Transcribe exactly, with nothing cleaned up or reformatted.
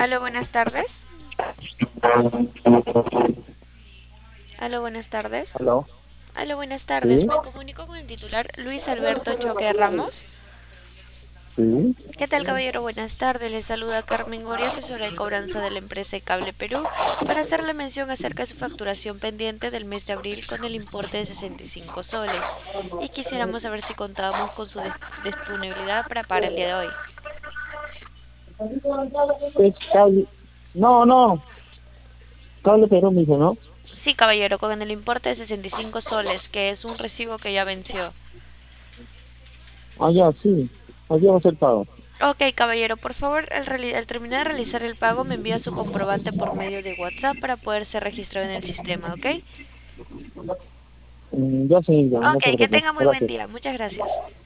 Aló, buenas tardes. Aló, buenas tardes. ¿Aló? Aló, buenas tardes. ¿Sí? Me comunico con el titular Luis Alberto Choque Ramos. ¿Sí? ¿Qué tal, caballero? Buenas tardes. Le saluda Carmen Goria, asesora de cobranza de la empresa Cable Perú, para hacerle mención acerca de su facturación pendiente del mes de abril con el importe de sesenta y cinco soles. Y quisiéramos saber si contábamos con su dis- disponibilidad para pagar el día de hoy. Es cable. No, no. Cable Perú me dice, ¿no? Sí, caballero, con el importe de sesenta y cinco soles, que es un recibo que ya venció. Ah, ya, sí. Allá va a ser pago. Ok, caballero, por favor, al, reali- al terminar de realizar el pago me envía su comprobante por medio de WhatsApp para poder ser registrado en el sistema, ¿ok? Mm, ya, señorita, no se Ok, que preocupe. tenga muy buen Gracias. día. Muchas gracias.